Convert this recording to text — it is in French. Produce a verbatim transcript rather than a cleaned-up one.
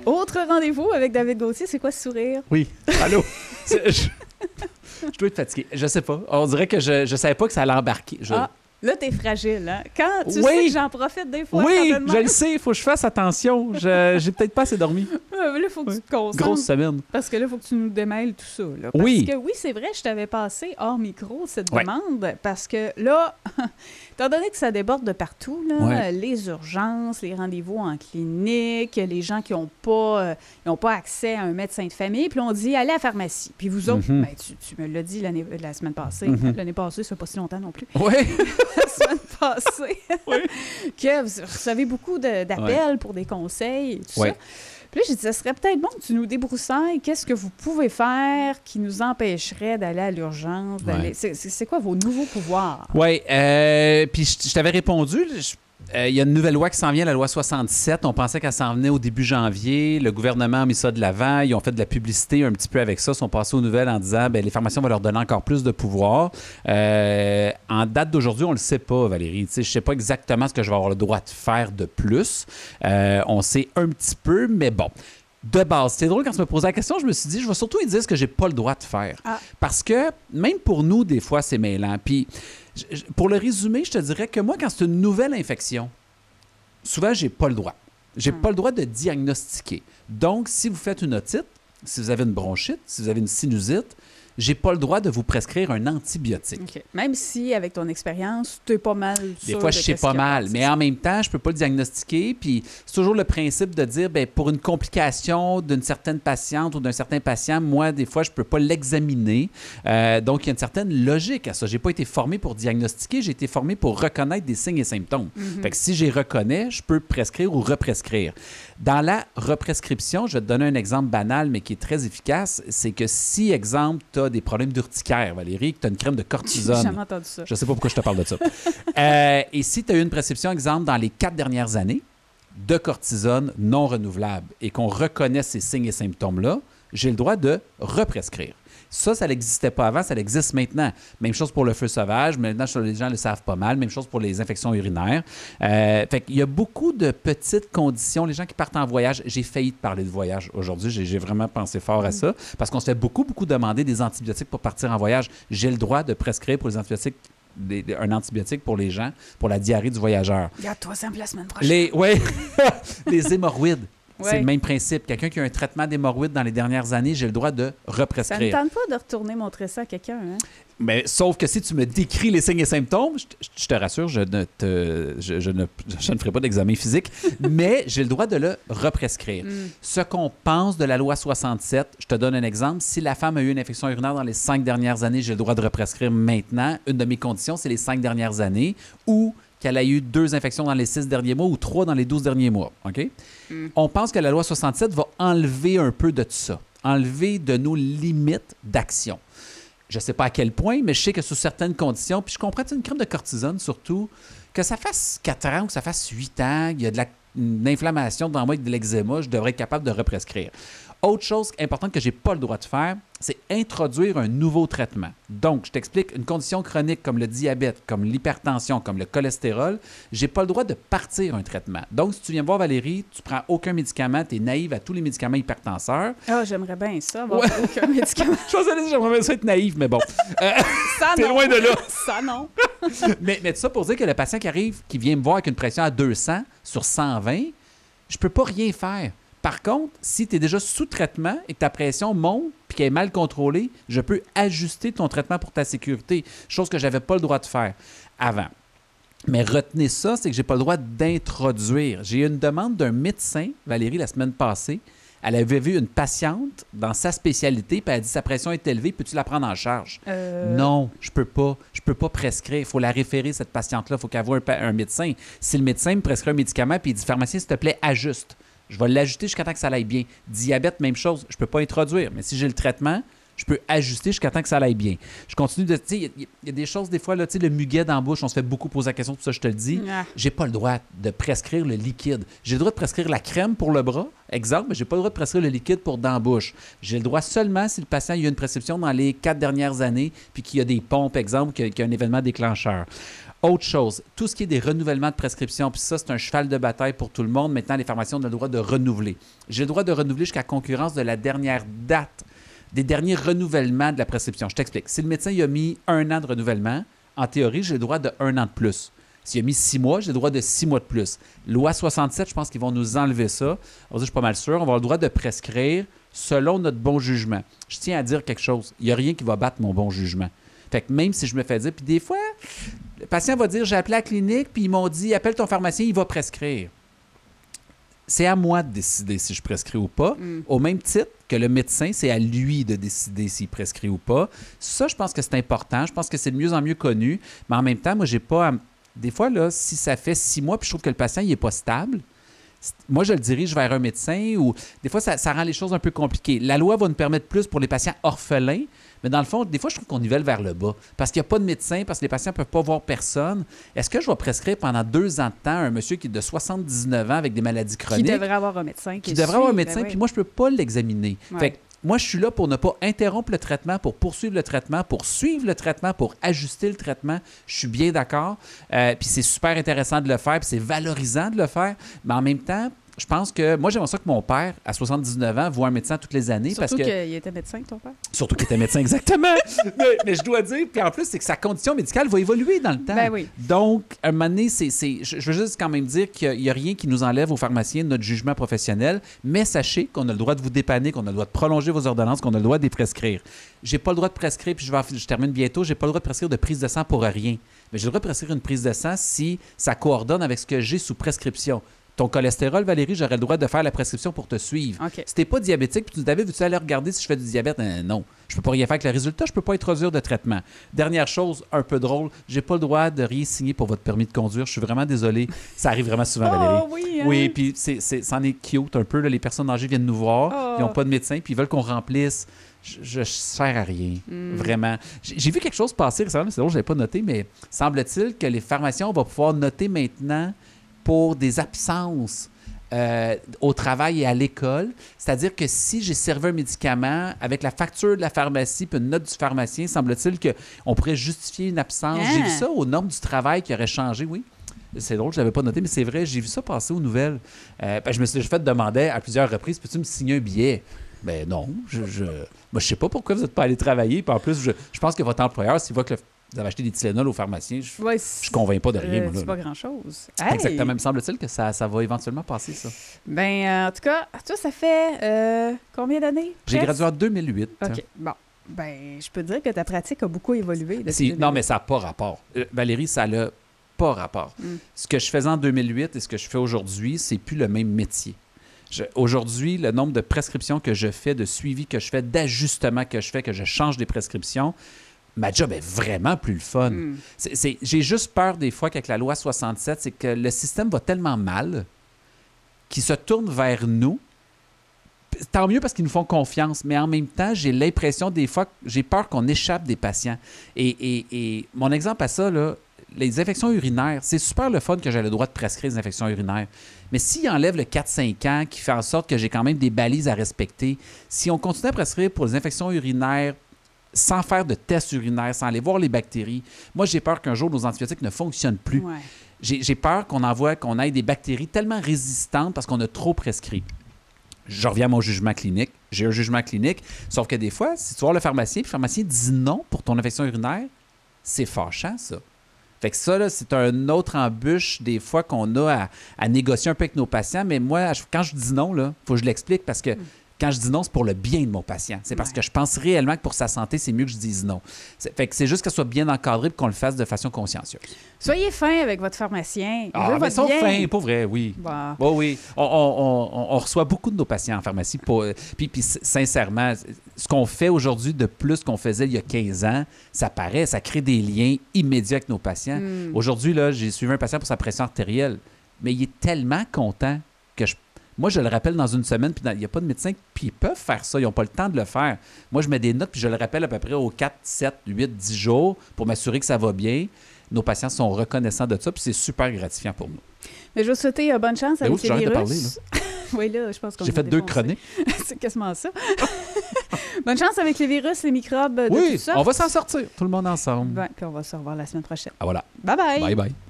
Autre rendez-vous avec David Gauthier, c'est quoi ce sourire? Oui. Allô? je... je dois être fatigué. Je sais pas. On dirait que je ne savais pas que ça allait embarquer. Je... Ah, là, t'es fragile, hein? Quand tu oui. sais que j'en profite des fois. Oui, je le sais. Il faut que je fasse attention. Je... J'ai peut-être pas assez dormi. Là, il faut que oui. tu te concentres. Grosse semaine. Parce que là, il faut que tu nous démêles tout ça. Là. Parce oui. que oui, c'est vrai, je t'avais passé hors micro cette ouais. demande. Parce que là, étant donné que ça déborde de partout, là, ouais. les urgences, les rendez-vous en clinique, les gens qui n'ont pas, euh, pas accès à un médecin de famille, puis là, on dit allez à la pharmacie. Puis vous autres, mm-hmm. ben, tu, tu me l'as dit l'année, la semaine passée. Mm-hmm. L'année passée, ça fait pas si longtemps non plus. Oui. La semaine passée. oui. Que vous recevez beaucoup de, d'appels ouais. pour des conseils et tout oui. ça. Puis là, j'ai dit, ça serait peut-être bon que tu nous débroussailles. Qu'est-ce que vous pouvez faire qui nous empêcherait d'aller à l'urgence? D'aller... Ouais. C'est, c'est, c'est quoi vos nouveaux pouvoirs? Oui. Euh, puis je, je t'avais répondu. Je... Il euh, y a une nouvelle loi qui s'en vient, la loi soixante-dix-sept. On pensait qu'elle s'en venait au début janvier. Le gouvernement a mis ça de l'avant. Ils ont fait de la publicité un petit peu avec ça. Ils sont passés aux nouvelles en disant que les pharmaciens vont leur donner encore plus de pouvoir. Euh, en date d'aujourd'hui, on ne le sait pas, Valérie. Je ne sais pas exactement ce que je vais avoir le droit de faire de plus. Euh, on sait un petit peu, mais bon. De base, c'est drôle quand tu me posais la question, je me suis dit, je vais surtout lui dire ce que j'ai pas le droit de faire. Ah. Parce que même pour nous, des fois, c'est mêlant. Puis, pour le résumer, je te dirais que moi, quand c'est une nouvelle infection, souvent, j'ai pas le droit. J'ai hum. pas le droit de diagnostiquer. Donc, si vous faites une otite, si vous avez une bronchite, si vous avez une sinusite, j'ai pas le droit de vous prescrire un antibiotique. Okay. Même si, avec ton expérience, tu es pas mal sûr. Des fois, je sais pas mal, mais en même temps, je peux pas le diagnostiquer. Puis, c'est toujours le principe de dire, bien, pour une complication d'une certaine patiente ou d'un certain patient, moi, des fois, je peux pas l'examiner. Euh, donc, il y a une certaine logique à ça. J'ai pas été formé pour diagnostiquer, j'ai été formé pour reconnaître des signes et symptômes. Mm-hmm. Fait que si j'y reconnais, je peux prescrire ou represcrire. Dans la represcription, je vais te donner un exemple banal, mais qui est très efficace. C'est que si, exemple, tu as des problèmes d'urticaire, Valérie, que tu as une crème de cortisone. J'ai jamais entendu ça. Je ne sais pas pourquoi je te parle de ça. euh, et si tu as eu une prescription, exemple, dans les quatre dernières années, de cortisone non renouvelable et qu'on reconnaît ces signes et symptômes-là, j'ai le droit de represcrire. Ça, ça n'existait pas avant, ça existe maintenant. Même chose pour le feu sauvage, maintenant, les gens le savent pas mal. Même chose pour les infections urinaires. Euh, fait qu'il y a beaucoup de petites conditions. Les gens qui partent en voyage, j'ai failli te parler de voyage aujourd'hui. J'ai, j'ai vraiment pensé fort à ça parce qu'on se fait beaucoup, beaucoup demander des antibiotiques pour partir en voyage. J'ai le droit de prescrire pour les antibiotiques Des, des, un antibiotique pour les gens, pour la diarrhée du voyageur. Regarde-toi ça la semaine prochaine. Les, oui, les hémorroïdes. Ouais. C'est le même principe. Quelqu'un qui a un traitement d'hémorroïdes dans les dernières années, j'ai le droit de represcrire. Ça ne tente pas de retourner montrer ça à quelqu'un, hein? Mais sauf que si tu me décris les signes et symptômes, je, je te rassure, je ne, te, je, je, ne, je ne ferai pas d'examen physique, mais j'ai le droit de le represcrire. Mm. Ce qu'on pense de la loi soixante-sept, je te donne un exemple. Si la femme a eu une infection urinaire dans les cinq dernières années, j'ai le droit de represcrire maintenant. Une de mes conditions, c'est les cinq dernières années ou qu'elle a eu deux infections dans les six derniers mois ou trois dans les douze derniers mois. OK? Mm. On pense que la loi soixante-sept va enlever un peu de tout ça, enlever de nos limites d'action. Je ne sais pas à quel point, mais je sais que sous certaines conditions, puis je comprends, une crème de cortisone surtout, que ça fasse quatre ans ou que ça fasse huit ans, il y a de la, une inflammation dans moi avec de l'eczéma, je devrais être capable de represcrire. Autre chose importante que je n'ai pas le droit de faire, c'est introduire un nouveau traitement. Donc, je t'explique, une condition chronique comme le diabète, comme l'hypertension, comme le cholestérol, je n'ai pas le droit de partir un traitement. Donc, si tu viens me voir, Valérie, tu prends aucun médicament, tu es naïve à tous les médicaments hypertenseurs. Ah, oh, j'aimerais bien ça, avoir ouais. aucun médicament. Je pensais que j'aimerais bien ça être naïve, mais bon. Euh, ça t'es non. loin de là. Ça non. mais, mais tout ça pour dire que le patient qui arrive, qui vient me voir avec une pression à deux cents sur cent vingt, je ne peux pas rien faire. Par contre, si tu es déjà sous traitement et que ta pression monte et qu'elle est mal contrôlée, je peux ajuster ton traitement pour ta sécurité, chose que je n'avais pas le droit de faire avant. Mais retenez ça, c'est que je n'ai pas le droit d'introduire. J'ai eu une demande d'un médecin, Valérie, la semaine passée. Elle avait vu une patiente dans sa spécialité, puis elle a dit « Sa pression est élevée, peux-tu la prendre en charge? Euh... » Non, je peux pas. Je peux pas prescrire. Il faut la référer, cette patiente-là. Il faut qu'elle voie un, un médecin. Si le médecin me prescrit un médicament, puis il dit « Pharmacien, s'il te plaît, ajuste. » Je vais l'ajuster jusqu'à temps que ça aille bien. Diabète, même chose. Je ne peux pas introduire. Mais si j'ai le traitement, Je peux ajuster jusqu'à temps que ça aille bien. Je continue de... Tu sais, il y, y a des choses, des fois, là, tu sais, le muguet dans la bouche, on se fait beaucoup poser la question, tout ça, je te le dis. Ah. J'ai pas le droit de prescrire le liquide. J'ai le droit de prescrire la crème pour le bras, exemple, mais j'ai pas le droit de prescrire le liquide pour dans la bouche. J'ai le droit seulement si le patient a eu une prescription dans les quatre dernières années, puis qu'il y a des pompes, exemple, qu'il y a un événement déclencheur. Autre chose, tout ce qui est des renouvellements de prescription, puis ça, c'est un cheval de bataille pour tout le monde. Maintenant, les pharmaciens ont le droit de renouveler. J'ai le droit de renouveler jusqu'à concurrence de la dernière date, des derniers renouvellements de la prescription. Je t'explique. Si le médecin il a mis un an de renouvellement, en théorie, j'ai le droit de un an de plus. S'il a mis six mois, j'ai le droit de six mois de plus. Loi soixante-sept, je pense qu'ils vont nous enlever ça. Alors, je suis pas mal sûr. On va avoir le droit de prescrire selon notre bon jugement. Je tiens à dire quelque chose. Il n'y a rien qui va battre mon bon jugement. Fait que même si je me fais dire, puis des fois, le patient va dire, j'ai appelé à la clinique, puis ils m'ont dit, appelle ton pharmacien, il va prescrire. C'est à moi de décider si je prescris ou pas. Mm. Au même titre que le médecin, c'est à lui de décider s'il prescrit ou pas. Ça, je pense que c'est important. Je pense que c'est de mieux en mieux connu. Mais en même temps, moi, j'ai pas... À... Des fois, là, si ça fait six mois, puis je trouve que le patient, il n'est pas stable, moi, je le dirige vers un médecin ou des fois, ça, ça rend les choses un peu compliquées. La loi va nous permettre plus pour les patients orphelins, mais dans le fond, des fois, je trouve qu'on nivelle vers le bas parce qu'il n'y a pas de médecin, parce que les patients ne peuvent pas voir personne. Est-ce que je vais prescrire pendant deux ans de temps à un monsieur qui est de soixante-dix-neuf ans avec des maladies chroniques? Qui devrait avoir un médecin. Qui, qui devrait suit, avoir un médecin, ben puis oui. moi, je ne peux pas l'examiner. Ouais. Fait que moi, je suis là pour ne pas interrompre le traitement, pour poursuivre le traitement, pour suivre le traitement, pour ajuster le traitement. Je suis bien d'accord. Euh, puis c'est super intéressant de le faire, puis c'est valorisant de le faire. Mais en même temps, je pense que... Moi, j'aimerais ça que mon père, à soixante-dix-neuf ans, voit un médecin toutes les années. Surtout parce que qu'il était médecin, ton père. Surtout qu'il était médecin, exactement. mais, mais je dois dire, puis en plus, c'est que sa condition médicale va évoluer dans le temps. Ben oui. Donc, à un moment donné, c'est, c'est, je veux juste quand même dire qu'il n'y a, a rien qui nous enlève aux pharmaciens de notre jugement professionnel, mais sachez qu'on a le droit de vous dépanner, qu'on a le droit de prolonger vos ordonnances, qu'on a le droit de les prescrire. J'ai pas le droit de prescrire, puis je, vais, je termine bientôt, j'ai pas le droit de prescrire de prise de sang pour rien. Mais j'ai le droit de prescrire une prise de sang si ça coordonne avec ce que j'ai sous prescription. Ton cholestérol, Valérie, j'aurais le droit de faire la prescription pour te suivre. Okay. Si tu n'es pas diabétique, puis tu David, veux-tu aller regarder si je fais du diabète? Euh, non. Je ne peux pas rien faire avec le résultat, je ne peux pas introduire de traitement. Dernière chose, un peu drôle, j'ai pas le droit de rien signer pour votre permis de conduire. Je suis vraiment désolé. Ça arrive vraiment souvent, Valérie. Oh, oui, hein? Oui, puis c'est, c'est, c'en est cute un peu. Là. Les personnes âgées viennent nous voir, oh. Ils n'ont pas de médecin, puis ils veulent qu'on remplisse. Je ne sers à rien, mm. vraiment. J'ai, j'ai vu quelque chose passer récemment, c'est drôle, je ne l'avais pas noté, mais semble-t-il que les pharmaciens vont pouvoir noter maintenant pour des absences. Euh, au travail et à l'école. C'est-à-dire que si j'ai servi un médicament avec la facture de la pharmacie puis une note du pharmacien, semble-t-il qu'on pourrait justifier une absence. Ah. J'ai vu ça aux normes du travail qui auraient changé, oui. C'est drôle, je ne l'avais pas noté, mais c'est vrai, j'ai vu ça passer aux nouvelles. Euh, ben, je me suis fait demander à plusieurs reprises, peux-tu me signer un billet? Ben non, je je, moi, je sais pas pourquoi vous n'êtes pas allé travailler. Puis en plus, je, je pense que votre employeur, s'il voit que le vous avez acheté des Tylenol au pharmacien, je ouais, ne convainc pas de rien. Euh, c'est pas grand-chose. Hey. Exactement. Me semble-t-il que ça, ça va éventuellement passer, ça. Ben, euh, en tout cas, toi, ça fait euh, combien d'années? J'ai gradué en deux mille huit. OK. Bon. Ben, je peux dire que ta pratique a beaucoup évolué. Depuis non, mais ça n'a pas rapport. Euh, Valérie, ça n'a pas rapport. Mm. Ce que je faisais en deux mille huit et ce que je fais aujourd'hui, c'est plus le même métier. Je, aujourd'hui, le nombre de prescriptions que je fais, de suivi que je fais, d'ajustements que je fais, que je change des prescriptions, ma job est vraiment plus le fun. Mm. C'est, c'est, j'ai juste peur des fois qu'avec la loi soixante-sept, c'est que le système va tellement mal qu'il se tourne vers nous. Tant mieux parce qu'ils nous font confiance, mais en même temps, j'ai l'impression des fois, j'ai peur qu'on échappe des patients. Et, et, et mon exemple à ça, là, les infections urinaires, c'est super le fun que j'ai le droit de prescrire des infections urinaires. Mais s'il enlève le quatre cinq ans, qui fait en sorte que j'ai quand même des balises à respecter, si on continue à prescrire pour les infections urinaires sans faire de tests urinaires, sans aller voir les bactéries. Moi, j'ai peur qu'un jour, nos antibiotiques ne fonctionnent plus. Ouais. J'ai, j'ai peur qu'on envoie, qu'on ait des bactéries tellement résistantes parce qu'on a trop prescrit. Je reviens à mon jugement clinique. J'ai un jugement clinique, sauf que des fois, si tu vois le pharmacien, puis le pharmacien dit non pour ton infection urinaire, c'est fâchant, ça. Fait que ça, là, c'est un autre embûche des fois qu'on a à, à négocier un peu avec nos patients. Mais moi, quand je dis non, il faut que je l'explique parce que mm. Quand je dis non, c'est pour le bien de mon patient. C'est parce ouais. que je pense réellement que pour sa santé, c'est mieux que je dise non. C'est, fait que c'est juste qu'elle soit bien encadrée et qu'on le fasse de façon consciencieuse. Soyez fin avec votre pharmacien. Il ah, veut mais votre sont bien. fins, pour vrai, oui. Bah. Bon, oui. On, on, on, on reçoit beaucoup de nos patients en pharmacie. Pour, puis, puis, sincèrement, ce qu'on fait aujourd'hui de plus qu'on faisait il y a quinze ans, ça paraît, ça crée des liens immédiats avec nos patients. Mm. Aujourd'hui, là, j'ai suivi un patient pour sa pression artérielle, mais il est tellement content que je Moi, je le rappelle dans une semaine, puis il n'y a pas de médecin, puis ils peuvent faire ça. Ils n'ont pas le temps de le faire. Moi, je mets des notes, puis je le rappelle à peu près aux quatre, sept, huit, dix jours pour m'assurer que ça va bien. Nos patients sont reconnaissants de ça, puis c'est super gratifiant pour nous. Mais je vais vous souhaiter euh, bonne chance Mais avec oui, ces j'arrête virus. de parler, là. Oui, là, je pense qu'on J'ai a fait deux défoncé. chroniques. C'est quasiment ça. Bonne chance avec les virus, les microbes de Oui, toutes sortes. on va s'en sortir, tout le monde ensemble. Ben, puis on va se revoir la semaine prochaine. Ah voilà. Bye bye. Bye bye.